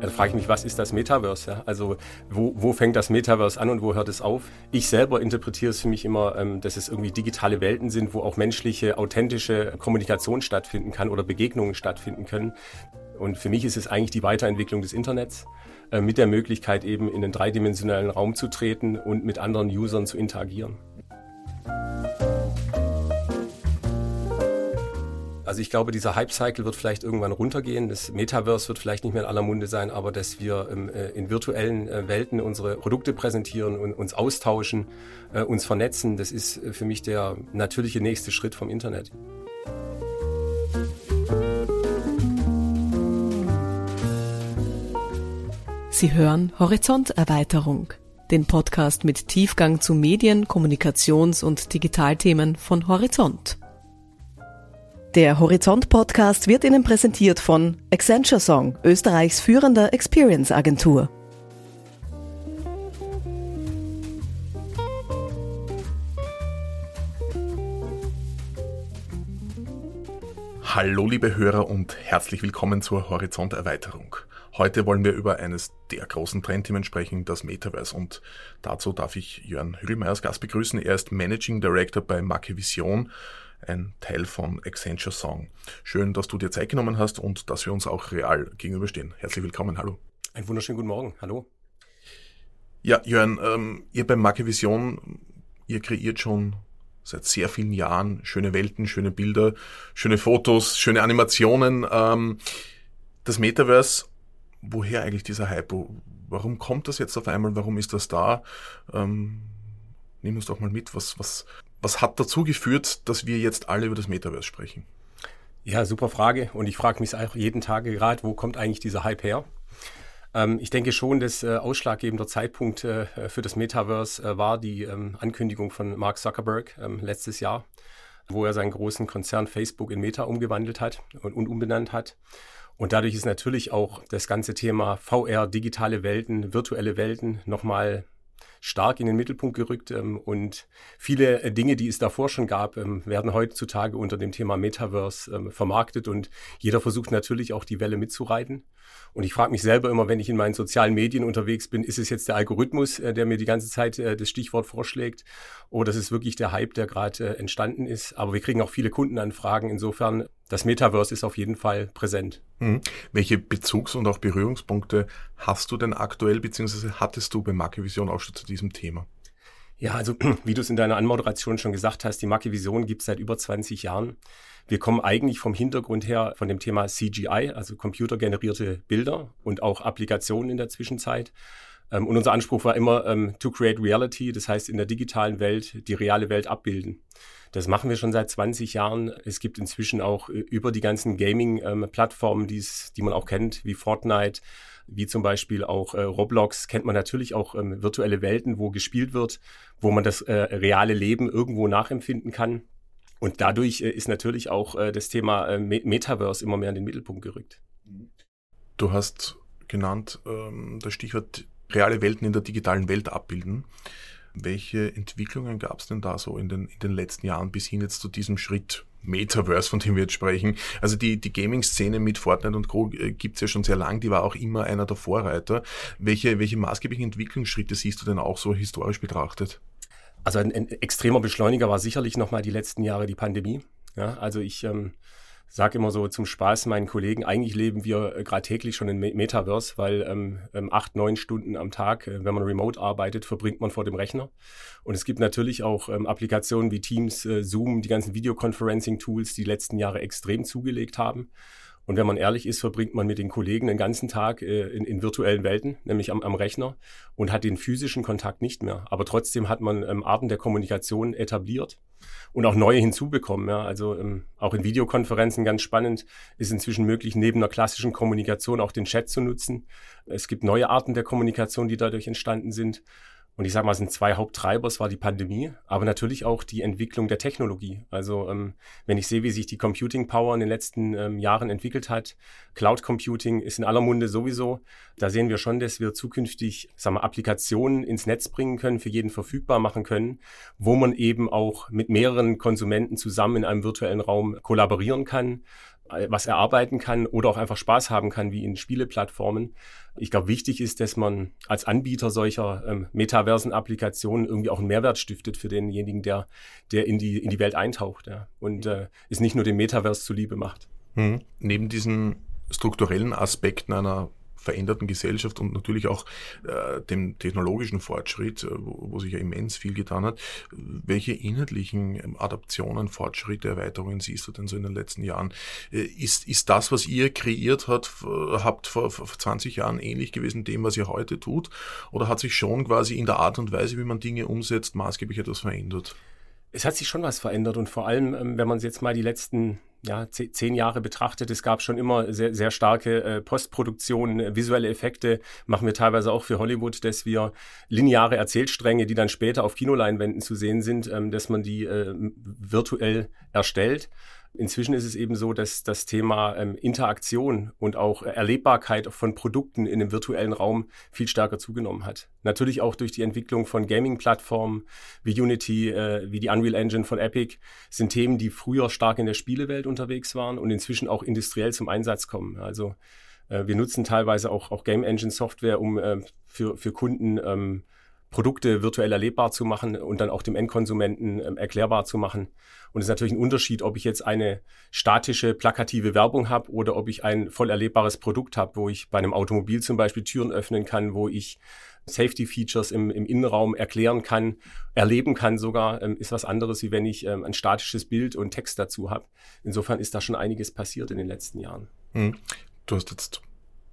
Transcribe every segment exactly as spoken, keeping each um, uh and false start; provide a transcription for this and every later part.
Dann frage ich mich, was ist das Metaverse? Ja? Also wo, wo fängt das Metaverse an und wo hört es auf? Ich selber interpretiere es für mich immer, ähm, dass es irgendwie digitale Welten sind, wo auch menschliche, authentische Kommunikation stattfinden kann oder Begegnungen stattfinden können. Und für mich ist es eigentlich die Weiterentwicklung des Internets äh, mit der Möglichkeit eben in den dreidimensionalen Raum zu treten und mit anderen Usern zu interagieren. Also ich glaube, dieser Hype-Cycle wird vielleicht irgendwann runtergehen. Das Metaverse wird vielleicht nicht mehr in aller Munde sein, aber dass wir ähm, in virtuellen äh, Welten unsere Produkte präsentieren und uns austauschen, äh, uns vernetzen, das ist äh, für mich der natürliche nächste Schritt vom Internet. Sie hören Horizonterweiterung, den Podcast mit Tiefgang zu Medien-, Kommunikations- und Digitalthemen von Horizont. Der Horizont-Podcast wird Ihnen präsentiert von Accenture Song, Österreichs führender Experience-Agentur. Hallo liebe Hörer und herzlich willkommen zur Horizonterweiterung. Heute wollen wir über eines der großen Trendthemen sprechen, das Metaverse. Und dazu darf ich Jörn Hügelmeier als Gast begrüßen. Er ist Managing Director bei Makevision, ein Teil von Accenture Song. Schön, dass du dir Zeit genommen hast und dass wir uns auch real gegenüberstehen. Herzlich willkommen, hallo. Einen wunderschönen guten Morgen, hallo. Ja, Jörn, ähm, ihr bei Makevision, ihr kreiert schon seit sehr vielen Jahren schöne Welten, schöne Bilder, schöne Fotos, schöne Animationen. Ähm, das Metaverse, woher eigentlich dieser Hype? Warum kommt das jetzt auf einmal? Warum ist das da? Ähm, nimm uns doch mal mit, was, was, was hat dazu geführt, dass wir jetzt alle über das Metaverse sprechen? Ja, super Frage. Und ich frage mich auch jeden Tag gerade, wo kommt eigentlich dieser Hype her? Ähm, ich denke schon, dass äh, ausschlaggebender Zeitpunkt äh, für das Metaverse äh, war die ähm, Ankündigung von Mark Zuckerberg ähm, letztes Jahr, wo er seinen großen Konzern Facebook in Meta umgewandelt hat und, und umbenannt hat. Und dadurch ist natürlich auch das ganze Thema V R, digitale Welten, virtuelle Welten nochmal stark in den Mittelpunkt gerückt. Und viele Dinge, die es davor schon gab, werden heutzutage unter dem Thema Metaverse vermarktet. Und jeder versucht natürlich auch die Welle mitzureiten. Und ich frage mich selber immer, wenn ich in meinen sozialen Medien unterwegs bin, ist es jetzt der Algorithmus, der mir die ganze Zeit das Stichwort vorschlägt, oder ist es wirklich der Hype, der gerade entstanden ist? Aber wir kriegen auch viele Kundenanfragen. Insofern, das Metaverse ist auf jeden Fall präsent. Mhm. Welche Bezugs- und auch Berührungspunkte hast du denn aktuell, beziehungsweise hattest du bei Makevision auch schon zu diesem Thema? Ja, also wie du es in deiner Anmoderation schon gesagt hast, die Makevision gibt es seit über zwanzig Jahren. Wir kommen eigentlich vom Hintergrund her von dem Thema C G I, also computergenerierte Bilder und auch Applikationen in der Zwischenzeit. Und unser Anspruch war immer, um, to create reality, das heißt in der digitalen Welt die reale Welt abbilden. Das machen wir schon seit zwanzig Jahren. Es gibt inzwischen auch über die ganzen Gaming-Plattformen, die man auch kennt, wie Fortnite, wie zum Beispiel auch äh, Roblox, kennt man natürlich auch ähm, virtuelle Welten, wo gespielt wird, wo man das äh, reale Leben irgendwo nachempfinden kann. Und dadurch äh, ist natürlich auch äh, das Thema äh, Metaverse immer mehr in den Mittelpunkt gerückt. Du hast genannt ähm, das Stichwort reale Welten in der digitalen Welt abbilden. Welche Entwicklungen gab es denn da so in den, in den letzten Jahren bis hin jetzt zu diesem Schritt Metaverse, von dem wir jetzt sprechen? Also die, die Gaming-Szene mit Fortnite und Co. gibt es ja schon sehr lang, die war auch immer einer der Vorreiter. Welche, welche maßgeblichen Entwicklungsschritte siehst du denn auch so historisch betrachtet? Also ein, ein extremer Beschleuniger war sicherlich nochmal die letzten Jahre die Pandemie. Ja, also ich ähm, sage immer so zum Spaß meinen Kollegen, eigentlich leben wir äh, gerade täglich schon in Metaverse, weil ähm, ähm, acht, neun Stunden am Tag, äh, wenn man remote arbeitet, verbringt man vor dem Rechner. Und es gibt natürlich auch ähm, Applikationen wie Teams, äh, Zoom, die ganzen Videoconferencing-Tools, die die letzten Jahre extrem zugelegt haben. Und wenn man ehrlich ist, verbringt man mit den Kollegen den ganzen Tag äh, in, in virtuellen Welten, nämlich am, am Rechner, und hat den physischen Kontakt nicht mehr. Aber trotzdem hat man ähm, Arten der Kommunikation etabliert und auch neue hinzubekommen. Ja. Also ähm, auch in Videokonferenzen ganz spannend, ist inzwischen möglich, neben einer klassischen Kommunikation auch den Chat zu nutzen. Es gibt neue Arten der Kommunikation, die dadurch entstanden sind. Und ich sage mal, es sind zwei Haupttreiber. Es war die Pandemie, aber natürlich auch die Entwicklung der Technologie. Also ähm, wenn ich sehe, wie sich die Computing Power in den letzten ähm, Jahren entwickelt hat, Cloud Computing ist in aller Munde sowieso. Da sehen wir schon, dass wir zukünftig, sagen wir, Applikationen ins Netz bringen können, für jeden verfügbar machen können, wo man eben auch mit mehreren Konsumenten zusammen in einem virtuellen Raum kollaborieren kann was erarbeiten kann oder auch einfach Spaß haben kann, wie in Spieleplattformen. Ich glaube, wichtig ist, dass man als Anbieter solcher ähm, metaversen Applikationen irgendwie auch einen Mehrwert stiftet für denjenigen, der, der in die, in die Welt eintaucht, ja, und äh, es nicht nur dem Metaverse zuliebe macht. Mhm. Neben diesen strukturellen Aspekten einer veränderten Gesellschaft und natürlich auch äh, dem technologischen Fortschritt, äh, wo, wo sich ja immens viel getan hat. Welche inhaltlichen ähm, Adaptionen, Fortschritte, Erweiterungen siehst du denn so in den letzten Jahren? Äh, ist, ist das, was ihr kreiert hat, f- habt vor, vor zwanzig Jahren ähnlich gewesen dem, was ihr heute tut? Oder hat sich schon quasi in der Art und Weise, wie man Dinge umsetzt, maßgeblich etwas verändert? Es hat sich schon was verändert und vor allem, ähm, wenn man jetzt mal die letzten ja, zehn Jahre betrachtet, es gab schon immer sehr, sehr starke äh, Postproduktionen, äh, visuelle Effekte machen wir teilweise auch für Hollywood, dass wir lineare Erzählstränge, die dann später auf Kinoleinwänden zu sehen sind, ähm, dass man die äh, virtuell erstellt. Inzwischen ist es eben so, dass das Thema ähm, Interaktion und auch äh, Erlebbarkeit von Produkten in dem virtuellen Raum viel stärker zugenommen hat. Natürlich auch durch die Entwicklung von Gaming-Plattformen wie Unity, äh, wie die Unreal Engine von Epic, sind Themen, die früher stark in der Spielewelt unterwegs waren und inzwischen auch industriell zum Einsatz kommen. Also äh, wir nutzen teilweise auch, auch Game Engine Software, um äh, für, für Kunden ähm, Produkte virtuell erlebbar zu machen und dann auch dem Endkonsumenten ähm, erklärbar zu machen. Und es ist natürlich ein Unterschied, ob ich jetzt eine statische, plakative Werbung habe oder ob ich ein voll erlebbares Produkt habe, wo ich bei einem Automobil zum Beispiel Türen öffnen kann, wo ich Safety-Features im, im Innenraum erklären kann, erleben kann sogar, ähm, ist was anderes, wie wenn ich ähm, ein statisches Bild und Text dazu habe. Insofern ist da schon einiges passiert in den letzten Jahren. Hm. Du hast jetzt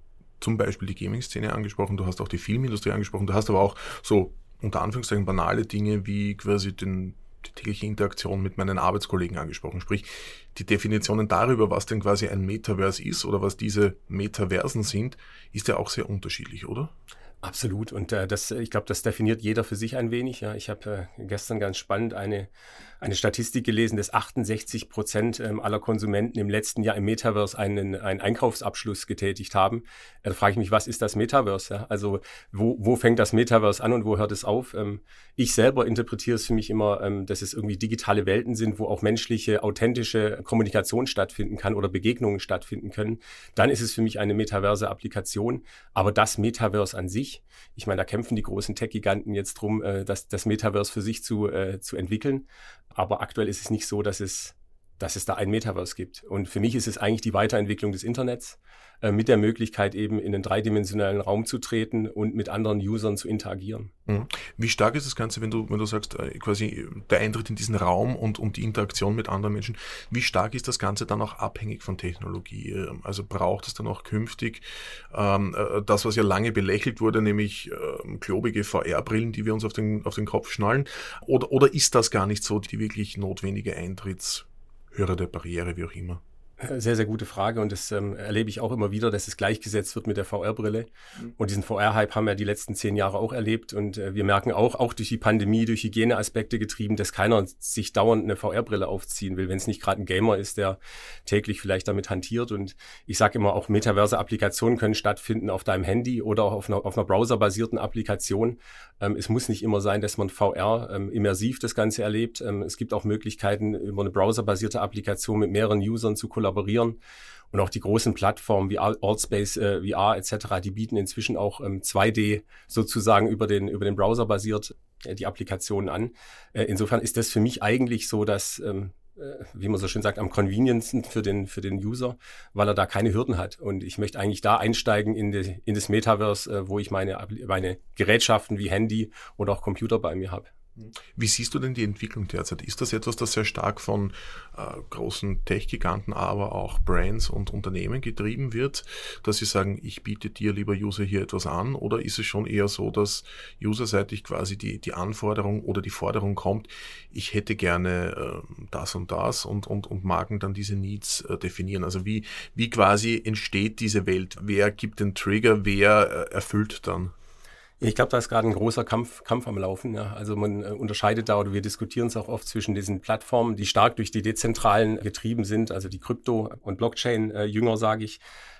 zum Beispiel die Gaming-Szene angesprochen, du hast auch die Filmindustrie angesprochen, du hast aber auch so unter Anführungszeichen banale Dinge wie quasi den, die tägliche Interaktion mit meinen Arbeitskollegen angesprochen. Sprich, die Definitionen darüber, was denn quasi ein Metaverse ist oder was diese Metaversen sind, ist ja auch sehr unterschiedlich, oder? Absolut. Und äh, das, ich glaube, das definiert jeder für sich ein wenig. Ja, ich habe äh, gestern ganz spannend eine, eine Statistik gelesen, dass achtundsechzig Prozent ähm, aller Konsumenten im letzten Jahr im Metaverse einen, einen Einkaufsabschluss getätigt haben. Da frage ich mich, was ist das Metaverse? Ja? Also wo, wo fängt das Metaverse an und wo hört es auf? Ähm, ich selber interpretiere es für mich immer, ähm, dass es irgendwie digitale Welten sind, wo auch menschliche, authentische Kommunikation stattfinden kann oder Begegnungen stattfinden können. Dann ist es für mich eine metaverse Applikation. Aber das Metaverse an sich, ich meine, da kämpfen die großen Tech-Giganten jetzt drum, äh, das, das Metaverse für sich zu, äh, zu entwickeln. Aber aktuell ist es nicht so, dass es, dass es da ein Metaverse gibt. Und für mich ist es eigentlich die Weiterentwicklung des Internets äh, mit der Möglichkeit, eben in den dreidimensionalen Raum zu treten und mit anderen Usern zu interagieren. Wie stark ist das Ganze, wenn du, wenn du sagst, äh, quasi der Eintritt in diesen Raum und, und die Interaktion mit anderen Menschen, wie stark ist das Ganze dann auch abhängig von Technologie? Also braucht es dann auch künftig ähm, das, was ja lange belächelt wurde, nämlich ähm, klobige V R-Brillen, die wir uns auf den, auf den Kopf schnallen? Oder, oder ist das gar nicht so die wirklich notwendige Eintrittshürde, Barriere, wie auch immer? Sehr, sehr gute Frage und das ähm, erlebe ich auch immer wieder, dass es gleichgesetzt wird mit der V R-Brille. Mhm. Und diesen V R-Hype haben wir die letzten zehn Jahre auch erlebt und äh, wir merken auch, auch durch die Pandemie, durch Hygieneaspekte getrieben, dass keiner sich dauernd eine V R-Brille aufziehen will, wenn es nicht gerade ein Gamer ist, der täglich vielleicht damit hantiert. Und ich sage immer, auch metaverse Applikationen können stattfinden auf deinem Handy oder auch auf einer, auf einer browserbasierten Applikation. Ähm, es muss nicht immer sein, dass man V R ähm, immersiv das Ganze erlebt. Ähm, es gibt auch Möglichkeiten, über eine browserbasierte Applikation mit mehreren Usern zu kollaborieren. kollaborieren. Und auch die großen Plattformen wie Altspace, äh, V R et cetera, die bieten inzwischen auch ähm, zwei D sozusagen über den, über den Browser basiert äh, die Applikationen an. Äh, insofern ist das für mich eigentlich so, dass, ähm, äh, wie man so schön sagt, am conveniencesten für den, für den User, weil er da keine Hürden hat. Und ich möchte eigentlich da einsteigen in, die, in das Metaverse, äh, wo ich meine, meine Gerätschaften wie Handy oder auch Computer bei mir habe. Wie siehst du denn die Entwicklung derzeit? Ist das etwas, das sehr stark von äh, großen Tech-Giganten, aber auch Brands und Unternehmen getrieben wird, dass sie sagen, ich biete dir, lieber User, hier etwas an? Oder ist es schon eher so, dass userseitig quasi die, die Anforderung oder die Forderung kommt, ich hätte gerne äh, das und das und, und, und Marken dann diese Needs äh, definieren? Also wie, wie quasi entsteht diese Welt? Wer gibt den Trigger? Wer äh, erfüllt dann? Ich glaube, da ist gerade ein großer Kampf, Kampf am Laufen. Ja. Also man äh, unterscheidet da, oder wir diskutieren es auch oft zwischen diesen Plattformen, die stark durch die Dezentralen getrieben sind, also die Krypto- und Blockchain-Jünger, äh, sage ich,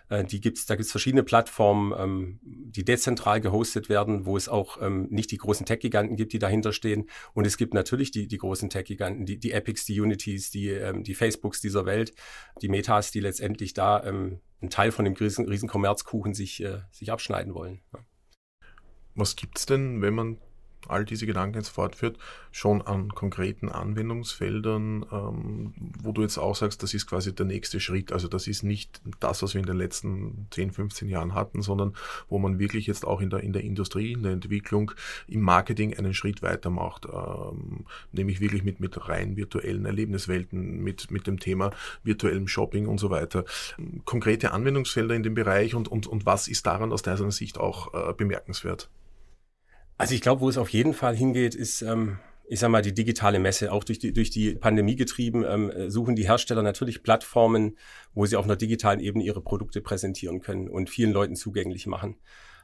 Äh, die gibt's, da gibt's verschiedene Plattformen, ähm, die dezentral gehostet werden, wo es auch ähm, nicht die großen Tech-Giganten gibt, die dahinter stehen. Und es gibt natürlich die, die großen Tech-Giganten, die, die Epics, die Unities, die, ähm, die Facebooks dieser Welt, die Metas, die letztendlich da ähm, einen Teil von dem riesen, riesen Kommerzkuchen sich, äh, sich abschneiden wollen. Ja. Was gibt's denn, wenn man all diese Gedanken jetzt fortführt, schon an konkreten Anwendungsfeldern, ähm, wo du jetzt auch sagst, das ist quasi der nächste Schritt. Also das ist nicht das, was wir in den letzten zehn, fünfzehn Jahren hatten, sondern wo man wirklich jetzt auch in der, in der Industrie, in der Entwicklung, im Marketing einen Schritt weitermacht. Ähm, nämlich wirklich mit, mit rein virtuellen Erlebniswelten, mit, mit dem Thema virtuellem Shopping und so weiter. Konkrete Anwendungsfelder in dem Bereich und, und, und was ist daran aus deiner Sicht auch äh, bemerkenswert? Also ich glaube, wo es auf jeden Fall hingeht, ist, ähm, ich sag mal, die digitale Messe. Auch durch die, durch die Pandemie getrieben, ähm, suchen die Hersteller natürlich Plattformen, wo sie auf einer digitalen Ebene ihre Produkte präsentieren können und vielen Leuten zugänglich machen.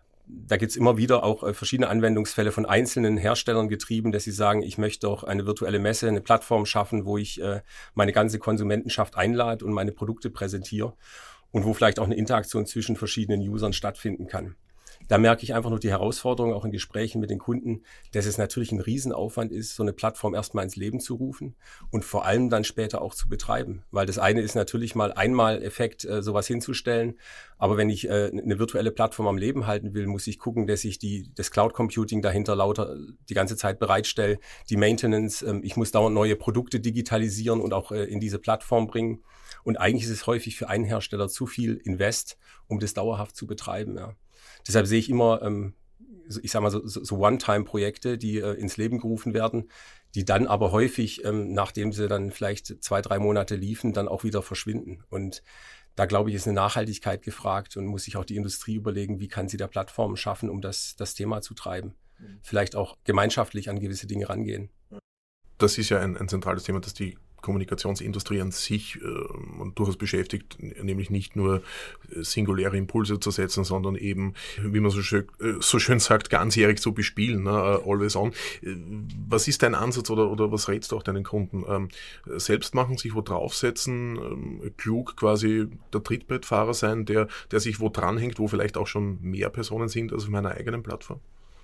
Da gibt's immer wieder auch äh, verschiedene Anwendungsfälle von einzelnen Herstellern getrieben, dass sie sagen, ich möchte auch eine virtuelle Messe, eine Plattform schaffen, wo ich äh, meine ganze Konsumentenschaft einlade und meine Produkte präsentiere und wo vielleicht auch eine Interaktion zwischen verschiedenen Usern stattfinden kann. Da merke ich einfach nur die Herausforderung, auch in Gesprächen mit den Kunden, dass es natürlich ein Riesenaufwand ist, so eine Plattform erstmal ins Leben zu rufen und vor allem dann später auch zu betreiben. Weil das eine ist natürlich mal einmal Effekt, äh, sowas hinzustellen. Aber wenn ich äh, eine virtuelle Plattform am Leben halten will, muss ich gucken, dass ich die, das Cloud Computing dahinter lauter die ganze Zeit bereitstelle, die Maintenance. Äh, ich muss dauernd neue Produkte digitalisieren und auch äh, in diese Plattform bringen. Und eigentlich ist es häufig für einen Hersteller zu viel Invest, um das dauerhaft zu betreiben, ja. Deshalb sehe ich immer, ähm, ich sage mal, so, so One-Time-Projekte, die äh, ins Leben gerufen werden, die dann aber häufig, ähm, nachdem sie dann vielleicht zwei, drei Monate liefen, dann auch wieder verschwinden. Und da, glaube ich, ist eine Nachhaltigkeit gefragt und muss sich auch die Industrie überlegen, wie kann sie da Plattformen schaffen, um das, das Thema zu treiben. Mhm. Vielleicht auch gemeinschaftlich an gewisse Dinge rangehen. Das ist ja ein, ein zentrales Thema, das die Kommunikationsindustrie an sich äh, durchaus beschäftigt, nämlich nicht nur singuläre Impulse zu setzen, sondern eben, wie man so schön, äh, so schön sagt, ganzjährig zu bespielen, ne? uh, always on. Was ist dein Ansatz oder, oder was rätst du auch deinen Kunden? Ähm, selbst machen, sich wo draufsetzen, ähm, klug quasi der Trittbrettfahrer sein, der, der sich wo dranhängt, wo vielleicht auch schon mehr Personen sind als auf meiner eigenen Plattform?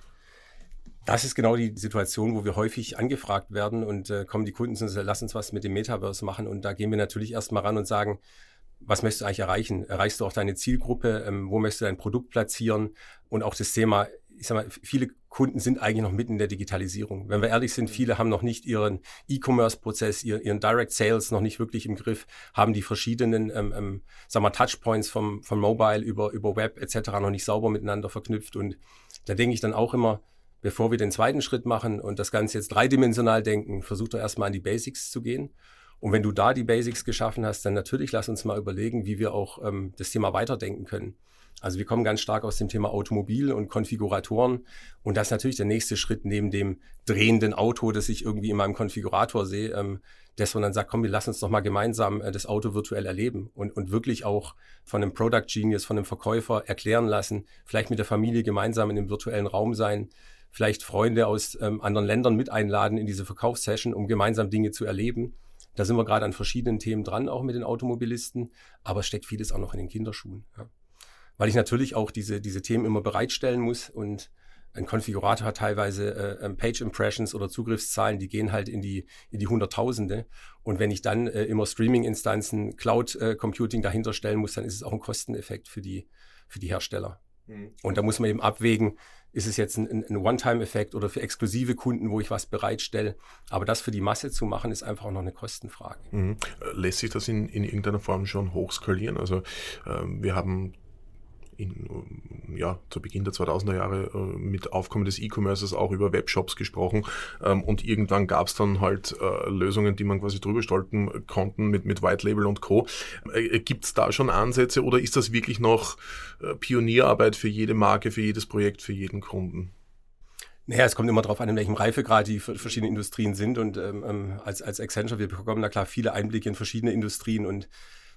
Das ist genau die Situation, wo wir häufig angefragt werden und äh, kommen die Kunden und sagen, lass uns was mit dem Metaverse machen. Und da gehen wir natürlich erstmal ran und sagen, was möchtest du eigentlich erreichen? Erreichst du auch deine Zielgruppe? Ähm, wo möchtest du dein Produkt platzieren? Und auch das Thema, ich sag mal, viele Kunden sind eigentlich noch mitten in der Digitalisierung. Wenn wir ehrlich sind, viele haben noch nicht ihren E-Commerce-Prozess, ihren, ihren Direct Sales noch nicht wirklich im Griff, haben die verschiedenen, ähm, ähm, sag mal, Touchpoints vom, vom Mobile über, über Web et cetera noch nicht sauber miteinander verknüpft. Und da denke ich dann auch immer, bevor wir den zweiten Schritt machen und das Ganze jetzt dreidimensional denken, versuch doch erstmal an die Basics zu gehen. Und wenn du da die Basics geschaffen hast, dann natürlich lass uns mal überlegen, wie wir auch ähm, das Thema weiterdenken können. Also wir kommen ganz stark aus dem Thema Automobil und Konfiguratoren. Und das ist natürlich der nächste Schritt neben dem drehenden Auto, das ich irgendwie in meinem Konfigurator sehe, ähm, dass man dann sagt, komm, wir lassen uns doch mal gemeinsam äh, das Auto virtuell erleben und, und wirklich auch von einem Product Genius, von einem Verkäufer erklären lassen, vielleicht mit der Familie gemeinsam in einem virtuellen Raum sein, vielleicht Freunde aus ähm, anderen Ländern mit einladen in diese Verkaufssession, um gemeinsam Dinge zu erleben. Da sind wir gerade an verschiedenen Themen dran, auch mit den Automobilisten, aber es steckt vieles auch noch in den Kinderschuhen. Ja. Weil ich natürlich auch diese, diese Themen immer bereitstellen muss und ein Konfigurator hat teilweise äh, Page Impressions oder Zugriffszahlen, die gehen halt in die, in die Hunderttausende. Und wenn ich dann äh, immer Streaming-Instanzen, Cloud-Computing dahinter stellen muss, dann ist es auch ein Kosteneffekt für die, für die Hersteller. Mhm. Und da muss man eben abwägen, ist es jetzt ein, ein One-Time-Effekt oder für exklusive Kunden, wo ich was bereitstelle. Aber das für die Masse zu machen, ist einfach auch noch eine Kostenfrage. Mhm. Lässt sich das in, in irgendeiner Form schon hochskalieren? Also äh, wir haben in, ja, zu Beginn der zweitausender Jahre äh, mit Aufkommen des E-Commerces auch über Webshops gesprochen ähm, und irgendwann gab es dann halt äh, Lösungen, die man quasi drüber stolpern konnten mit, mit White Label und Co. Äh, gibt es da schon Ansätze oder ist das wirklich noch äh, Pionierarbeit für jede Marke, für jedes Projekt, für jeden Kunden? Naja, es kommt immer darauf an, in welchem Reifegrad die verschiedenen Industrien sind und ähm, als, als Accenture, wir bekommen da klar viele Einblicke in verschiedene Industrien und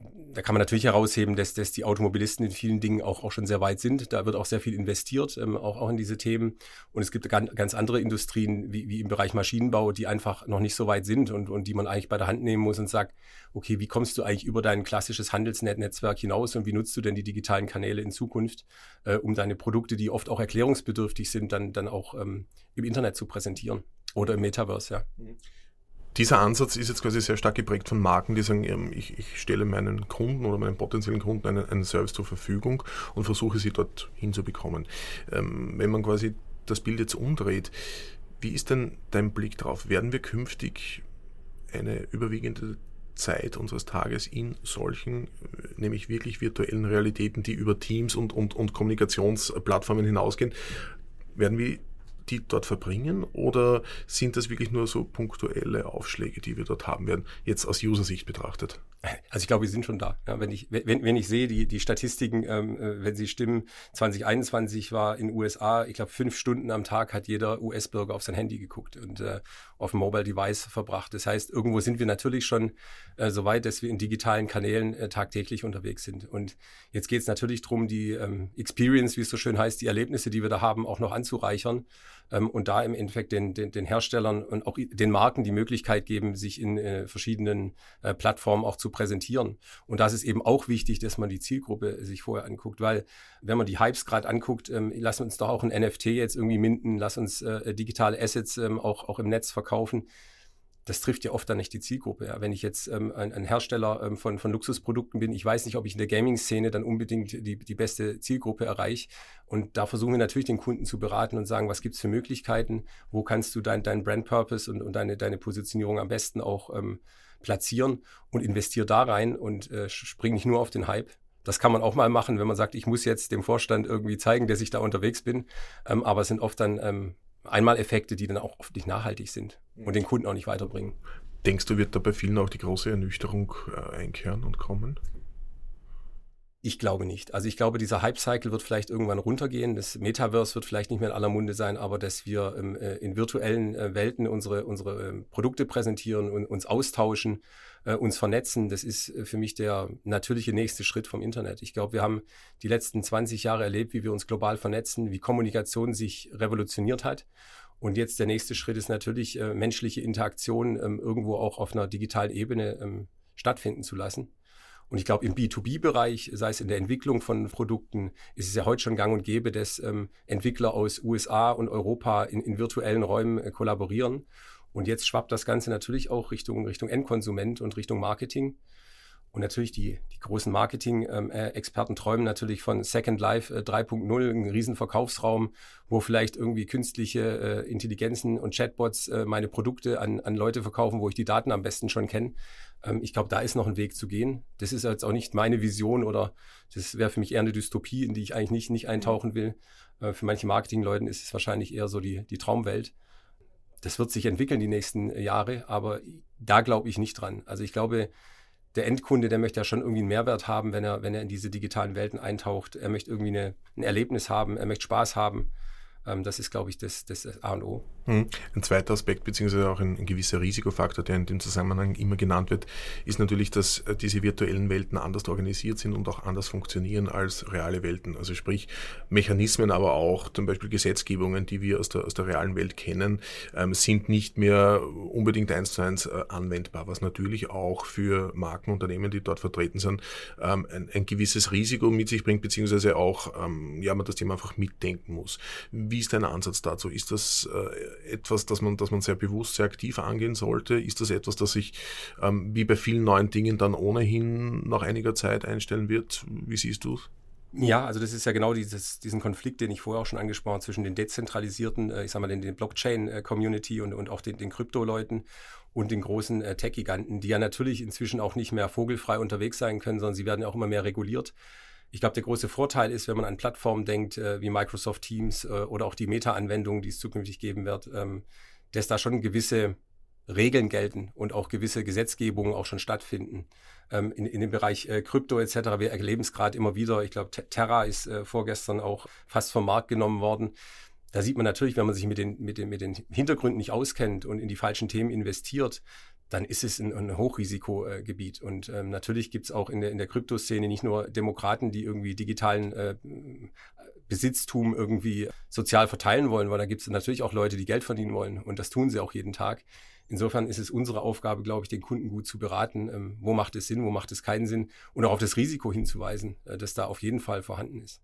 da kann man natürlich herausheben, dass, dass die Automobilisten in vielen Dingen auch, auch schon sehr weit sind. Da wird auch sehr viel investiert, ähm, auch, auch in diese Themen. Und es gibt ganz, ganz andere Industrien, wie, wie im Bereich Maschinenbau, die einfach noch nicht so weit sind und, und die man eigentlich bei der Hand nehmen muss und sagt, okay, wie kommst du eigentlich über dein klassisches Handelsnetzwerk hinaus und wie nutzt du denn die digitalen Kanäle in Zukunft, äh, um deine Produkte, die oft auch erklärungsbedürftig sind, dann, dann auch ähm, im Internet zu präsentieren oder im Metaverse, ja. Dieser Ansatz ist jetzt quasi sehr stark geprägt von Marken, die sagen, ich, ich stelle meinen Kunden oder meinen potenziellen Kunden einen, einen Service zur Verfügung und versuche sie dort hinzubekommen. Ähm, wenn man quasi das Bild jetzt umdreht, wie ist denn dein Blick drauf? Werden wir künftig eine überwiegende Zeit unseres Tages in solchen, nämlich wirklich virtuellen Realitäten, die über Teams und, und, und Kommunikationsplattformen hinausgehen, werden wir die dort verbringen oder sind das wirklich nur so punktuelle Aufschläge, die wir dort haben werden, jetzt aus User-Sicht betrachtet? Also ich glaube, wir sind schon da. Ja, wenn ich wenn, wenn ich sehe, die die Statistiken, ähm, wenn sie stimmen, zwanzig einundzwanzig war in den U S A, ich glaube, fünf Stunden am Tag hat jeder U S-Bürger auf sein Handy geguckt und äh, auf ein Mobile Device verbracht. Das heißt, irgendwo sind wir natürlich schon äh, so weit, dass wir in digitalen Kanälen äh, tagtäglich unterwegs sind. Und jetzt geht es natürlich darum, die ähm, Experience, wie es so schön heißt, die Erlebnisse, die wir da haben, auch noch anzureichern ähm, und da im Endeffekt den, den, den Herstellern und auch den Marken die Möglichkeit geben, sich in äh, verschiedenen äh, Plattformen auch zu präsentieren. Und das ist eben auch wichtig, dass man die Zielgruppe sich vorher anguckt, weil wenn man die Hypes gerade anguckt, ähm, lass uns doch auch ein N F T jetzt irgendwie minden, lass uns äh, digitale Assets ähm, auch, auch im Netz verkaufen. Das trifft ja oft dann nicht die Zielgruppe. Ja. Wenn ich jetzt ähm, ein, ein Hersteller ähm, von, von Luxusprodukten bin, ich weiß nicht, ob ich in der Gaming-Szene dann unbedingt die, die beste Zielgruppe erreiche. Und da versuchen wir natürlich den Kunden zu beraten und sagen, was gibt es für Möglichkeiten, wo kannst du dein, dein Brand-Purpose und, und deine, deine Positionierung am besten auch ähm, platzieren und investiere da rein und äh, spring nicht nur auf den Hype. Das kann man auch mal machen, wenn man sagt, ich muss jetzt dem Vorstand irgendwie zeigen, dass ich da unterwegs bin. Ähm, aber es sind oft dann ähm, Einmaleffekte, die dann auch oft nicht nachhaltig sind und den Kunden auch nicht weiterbringen. Denkst du, wird da bei vielen auch die große Ernüchterung äh, einkehren und kommen? Ich glaube nicht. Also ich glaube, dieser Hype-Cycle wird vielleicht irgendwann runtergehen. Das Metaverse wird vielleicht nicht mehr in aller Munde sein, aber dass wir ähm, in virtuellen äh, Welten unsere, unsere äh, Produkte präsentieren und uns austauschen, äh, uns vernetzen, das ist äh, für mich der natürliche nächste Schritt vom Internet. Ich glaube, wir haben die letzten zwanzig Jahre erlebt, wie wir uns global vernetzen, wie Kommunikation sich revolutioniert hat. Und jetzt der nächste Schritt ist natürlich, äh, menschliche Interaktion ähm, irgendwo auch auf einer digitalen Ebene ähm, stattfinden zu lassen. Und ich glaube, im B zwei B-Bereich, sei es in der Entwicklung von Produkten, ist es ja heute schon gang und gäbe, dass ähm, Entwickler aus U S A und Europa in, in virtuellen Räumen äh, kollaborieren. Und jetzt schwappt das Ganze natürlich auch Richtung, Richtung Endkonsument und Richtung Marketing. Und natürlich die, die großen Marketing-Experten träumen natürlich von Second Life drei Punkt null, einen riesen Verkaufsraum, wo vielleicht irgendwie künstliche äh, Intelligenzen und Chatbots äh, meine Produkte an, an Leute verkaufen, wo ich die Daten am besten schon kenne. Ähm, ich glaube, da ist noch ein Weg zu gehen. Das ist jetzt auch nicht meine Vision oder das wäre für mich eher eine Dystopie, in die ich eigentlich nicht, nicht eintauchen will. Äh, für manche Marketingleuten ist es wahrscheinlich eher so die, die Traumwelt. Das wird sich entwickeln die nächsten Jahre, aber da glaube ich nicht dran. Also ich glaube, der Endkunde, der möchte ja schon irgendwie einen Mehrwert haben, wenn er, wenn er in diese digitalen Welten eintaucht. Er möchte irgendwie eine, ein Erlebnis haben, er möchte Spaß haben. Ähm, das ist, glaube ich, das, das A und O. Ein zweiter Aspekt, beziehungsweise auch ein, ein gewisser Risikofaktor, der in dem Zusammenhang immer genannt wird, ist natürlich, dass diese virtuellen Welten anders organisiert sind und auch anders funktionieren als reale Welten. Also sprich Mechanismen, aber auch zum Beispiel Gesetzgebungen, die wir aus der, aus der realen Welt kennen, ähm, sind nicht mehr unbedingt eins zu eins äh, anwendbar, was natürlich auch für Markenunternehmen, die dort vertreten sind, ähm, ein, ein gewisses Risiko mit sich bringt, beziehungsweise auch ähm, ja, man das Thema einfach mitdenken muss. Wie ist dein Ansatz dazu? Ist das äh, etwas, das man, das man sehr bewusst, sehr aktiv angehen sollte? Ist das etwas, das sich ähm, wie bei vielen neuen Dingen dann ohnehin nach einiger Zeit einstellen wird? Wie siehst du es? Ja, also das ist ja genau dieses, diesen Konflikt, den ich vorher auch schon angesprochen habe, zwischen den dezentralisierten, äh, ich sag mal, den, den Blockchain-Community und, und auch den, den Krypto-Leuten und den großen äh, Tech-Giganten, die ja natürlich inzwischen auch nicht mehr vogelfrei unterwegs sein können, sondern sie werden ja auch immer mehr reguliert. Ich glaube, der große Vorteil ist, wenn man an Plattformen denkt, äh, wie Microsoft Teams äh, oder auch die Meta-Anwendungen, die es zukünftig geben wird, ähm, dass da schon gewisse Regeln gelten und auch gewisse Gesetzgebungen auch schon stattfinden. Ähm, in, in dem Bereich äh, Krypto et cetera, wir erleben es gerade immer wieder. Ich glaube, Terra ist äh, vorgestern auch fast vom Markt genommen worden. Da sieht man natürlich, wenn man sich mit den, mit den, mit den Hintergründen nicht auskennt und in die falschen Themen investiert, dann ist es ein, ein Hochrisikogebiet. Und ähm, natürlich gibt es auch in der, in der Kryptoszene nicht nur Demokraten, die irgendwie digitalen äh, Besitztum irgendwie sozial verteilen wollen, weil da gibt es natürlich auch Leute, die Geld verdienen wollen. Und das tun sie auch jeden Tag. Insofern ist es unsere Aufgabe, glaube ich, den Kunden gut zu beraten, ähm, wo macht es Sinn, wo macht es keinen Sinn und auch auf das Risiko hinzuweisen, äh, das da auf jeden Fall vorhanden ist.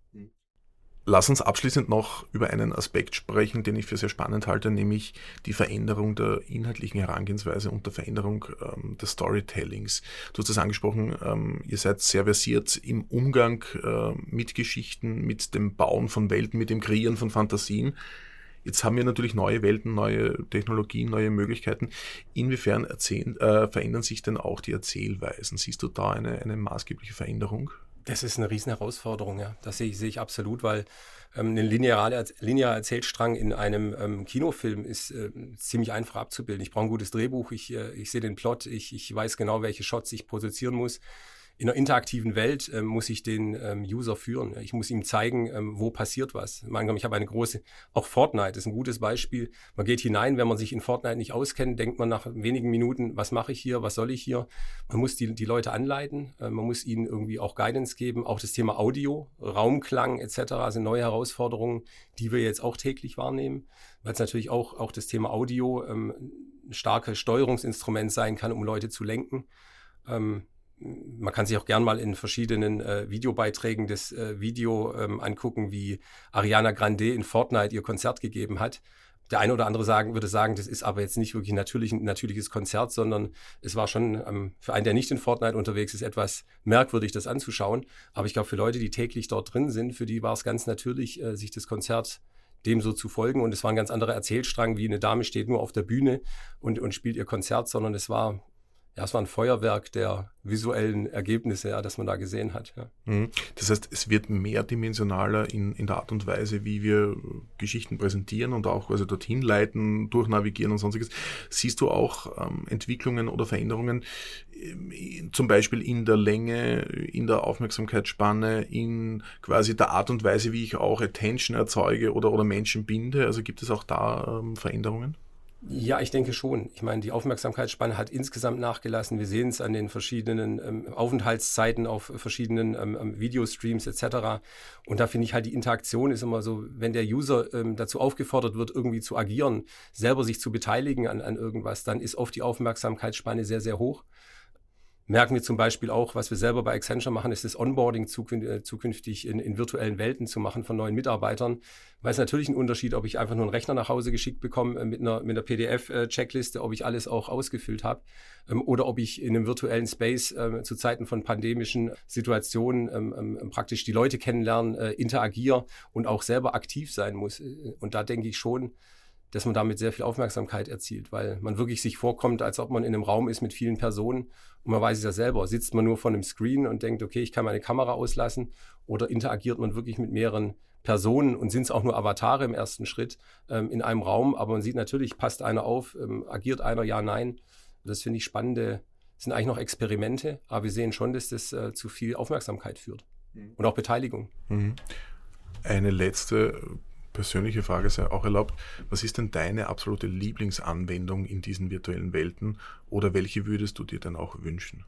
Lass uns abschließend noch über einen Aspekt sprechen, den ich für sehr spannend halte, nämlich die Veränderung der inhaltlichen Herangehensweise und der Veränderung ähm, des Storytellings. Du hast das angesprochen, ähm, ihr seid sehr versiert im Umgang äh, mit Geschichten, mit dem Bauen von Welten, mit dem Kreieren von Fantasien. Jetzt haben wir natürlich neue Welten, neue Technologien, neue Möglichkeiten. Inwiefern erzählen, äh, verändern sich denn auch die Erzählweisen? Siehst du da eine, eine maßgebliche Veränderung? Das ist eine riesen Herausforderung, ja. Das sehe ich, sehe ich absolut, weil ähm, ein linearer, linearer Erzählstrang in einem ähm, Kinofilm ist äh, ziemlich einfach abzubilden. Ich brauche ein gutes Drehbuch, ich, äh, ich sehe den Plot, ich, ich weiß genau, welche Shots ich produzieren muss. In einer interaktiven Welt ähm, muss ich den ähm, User führen. Ich muss ihm zeigen, ähm, wo passiert was. Ich habe eine große, auch Fortnite ist ein gutes Beispiel. Man geht hinein, wenn man sich in Fortnite nicht auskennt, denkt man nach wenigen Minuten, was mache ich hier, was soll ich hier? Man muss die, die Leute anleiten, äh, man muss ihnen irgendwie auch Guidance geben. Auch das Thema Audio, Raumklang et cetera sind neue Herausforderungen, die wir jetzt auch täglich wahrnehmen, weil es natürlich auch, auch das Thema Audio ähm, ein starkes Steuerungsinstrument sein kann, um Leute zu lenken. Ähm, Man kann sich auch gern mal in verschiedenen äh, Videobeiträgen das äh, Video ähm, angucken, wie Ariana Grande in Fortnite ihr Konzert gegeben hat. Der eine oder andere sagen, würde sagen, das ist aber jetzt nicht wirklich natürlich ein natürliches Konzert, sondern es war schon ähm, für einen, der nicht in Fortnite unterwegs ist, etwas merkwürdig, das anzuschauen. Aber ich glaube, für Leute, die täglich dort drin sind, für die war es ganz natürlich, äh, sich das Konzert dem so zu folgen. Und es war ein ganz anderer Erzählstrang, wie eine Dame steht nur auf der Bühne und, und spielt ihr Konzert, sondern es war... Ja, es war ein Feuerwerk der visuellen Ergebnisse, ja, das man da gesehen hat. Ja. Das heißt, es wird mehrdimensionaler in, in der Art und Weise, wie wir Geschichten präsentieren und auch also dorthin leiten, durchnavigieren und sonstiges. Siehst du auch ähm, Entwicklungen oder Veränderungen, äh, zum Beispiel in der Länge, in der Aufmerksamkeitsspanne, in quasi der Art und Weise, wie ich auch Attention erzeuge oder, oder Menschen binde? Also gibt es auch da ähm, Veränderungen? Ja, ich denke schon. Ich meine, die Aufmerksamkeitsspanne hat insgesamt nachgelassen. Wir sehen es an den verschiedenen ähm, Aufenthaltszeiten auf verschiedenen ähm, Videostreams et cetera. Und da finde ich halt, die Interaktion ist immer so, wenn der User ähm, dazu aufgefordert wird, irgendwie zu agieren, selber sich zu beteiligen an, an irgendwas, dann ist oft die Aufmerksamkeitsspanne sehr, sehr hoch. Merken wir zum Beispiel auch, was wir selber bei Accenture machen, ist das Onboarding zukünftig in, in virtuellen Welten zu machen von neuen Mitarbeitern. Weil es natürlich ein Unterschied, ob ich einfach nur einen Rechner nach Hause geschickt bekomme mit einer, mit einer P D F-Checkliste, ob ich alles auch ausgefüllt habe, ähm, oder ob ich in einem virtuellen Space äh, zu Zeiten von pandemischen Situationen ähm, ähm, praktisch die Leute kennenlernen, äh, interagiere und auch selber aktiv sein muss. Und da denke ich schon, dass man damit sehr viel Aufmerksamkeit erzielt, weil man wirklich sich vorkommt, als ob man in einem Raum ist mit vielen Personen und man weiß es ja selber. Sitzt man nur vor einem Screen und denkt, okay, ich kann meine Kamera auslassen, oder interagiert man wirklich mit mehreren Personen und sind es auch nur Avatare im ersten Schritt ähm, in einem Raum, aber man sieht natürlich, passt einer auf, ähm, agiert einer, ja, nein. Das finde ich spannende, das sind eigentlich noch Experimente, aber wir sehen schon, dass das äh, zu viel Aufmerksamkeit führt mhm. und auch Beteiligung. Mhm. Eine letzte persönliche Frage sei auch erlaubt. Was ist denn deine absolute Lieblingsanwendung in diesen virtuellen Welten, oder welche würdest du dir dann auch wünschen?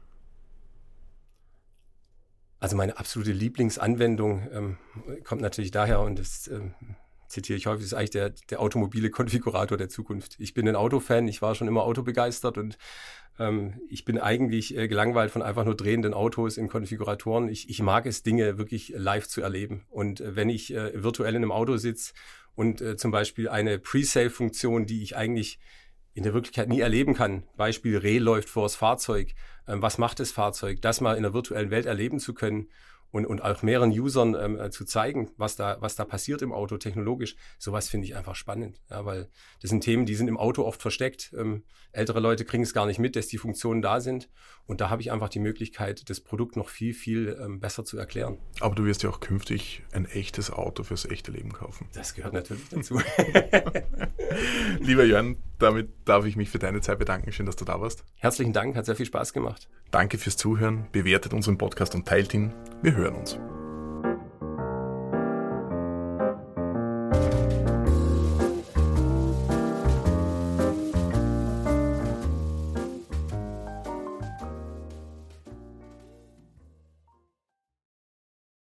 Also meine absolute Lieblingsanwendung ähm, kommt natürlich daher, und das ähm, zitiere ich häufig, ist eigentlich der, der automobile Konfigurator der Zukunft. Ich bin ein Autofan, ich war schon immer autobegeistert und ähm, ich bin eigentlich äh, gelangweilt von einfach nur drehenden Autos in Konfiguratoren. Ich, ich mag es, Dinge wirklich live zu erleben. Und äh, wenn ich äh, virtuell in einem Auto sitze und äh, zum Beispiel eine Pre-Save-Funktion, die ich eigentlich in der Wirklichkeit nie erleben kann, Beispiel Reh läuft vor das Fahrzeug, ähm, was macht das Fahrzeug, das mal in der virtuellen Welt erleben zu können, und, und auch mehreren Usern ähm, zu zeigen, was da, was da passiert im Auto technologisch, sowas finde ich einfach spannend. Ja, weil das sind Themen, die sind im Auto oft versteckt. Ähm, ältere Leute kriegen es gar nicht mit, dass die Funktionen da sind. Und da habe ich einfach die Möglichkeit, das Produkt noch viel, viel ähm, besser zu erklären. Aber du wirst ja auch künftig ein echtes Auto fürs echte Leben kaufen. Das gehört natürlich dazu. Lieber Jörn, damit darf ich mich für deine Zeit bedanken. Schön, dass du da warst. Herzlichen Dank, hat sehr viel Spaß gemacht. Danke fürs Zuhören. Bewertet unseren Podcast und teilt ihn. Wir hören uns.